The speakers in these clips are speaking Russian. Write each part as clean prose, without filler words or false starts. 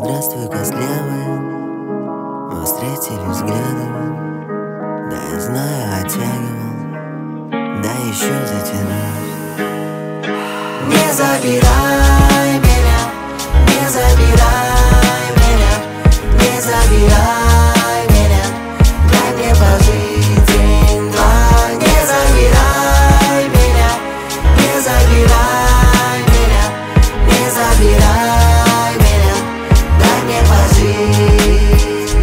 здравствуй, костлявая. Мы встретились взглядами. Да, я знаю, оттягивал. Да, еще затянусь. Не забирай меня, не забирай меня, не забирай меня. Дай мне пожить день-два. Не забирай меня, не забирай меня, не забирай меня. Дай мне пожить.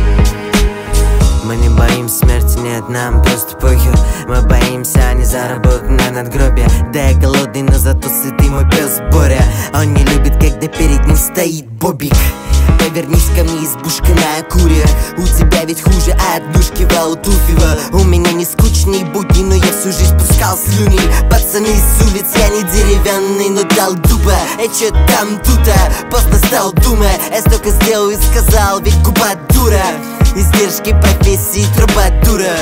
Мы не боимся смерти, нет, нам просто похер. Мы боимся, а не заработать на надгробие. Да, я голодный, но зато сытый мой пес Боря. Он не любит, когда перед ним стоит Бобик. Повернись ко мне, избушка на Акуре. У тебя ведь хуже от душки Ваутуфева. У меня не скучные будни, но я всю жизнь пускал слюни. Пацаны с улиц, я не деревянный, но дал дуба. Чё там тута, поздно стал думая. Я столько сделал и сказал, ведь губа дура. Издержки профессии трубадура.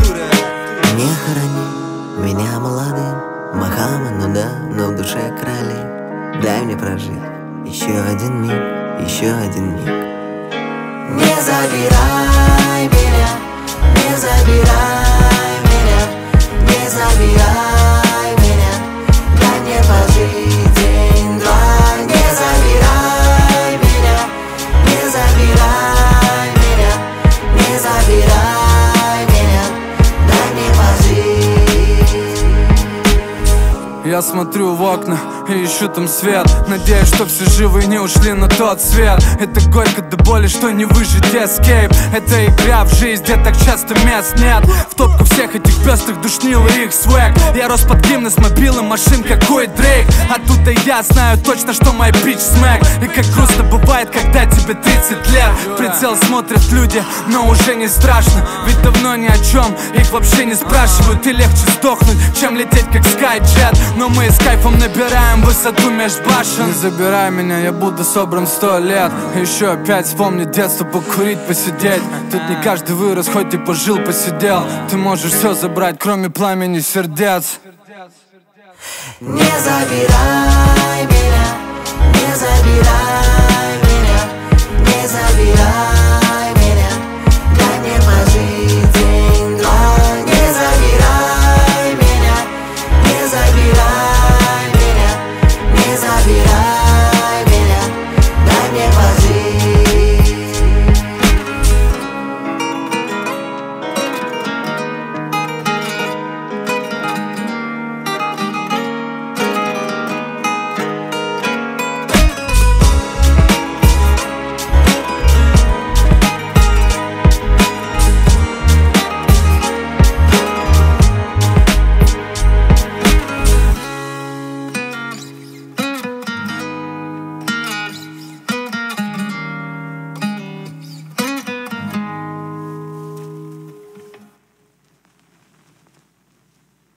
Не храни меня молодым Махама, ну да, но в душе короли. Дай мне прожить еще один миг, еще один миг. Не забирай меня, не забирай меня, не забирай меня. Дай мне пожить день-два. Не забирай меня, не забирай меня, не забирай меня. Дай мне пожить. Я смотрю в окна и ищу там свет. Надеюсь, что все живы и не ушли на тот свет. Это горько до боли, что не выжить эскейп. Это игра в жизнь, где так часто мест нет. В топку всех этих пестрых душнил и их свэг. Я рос под гимны с мобилом, машин какой Дрейк. Оттуда я знаю точно, что мой бич смэк. И как грустно бывает, когда тебе 30 лет. В прицел смотрят люди, но уже не страшно. Ведь давно ни о чем их вообще не спрашивают. И легче сдохнуть, чем лететь как скайджет. Но мы с кайфом набираем высоту меж башен. Не забирай меня, я буду собран 100 лет. Еще опять вспомнить детство, покурить, посидеть. Тут не каждый вырос, хоть и пожил, посидел. Ты можешь все забрать, кроме пламени сердец. Не забирай меня, не забирай меня, не забирай.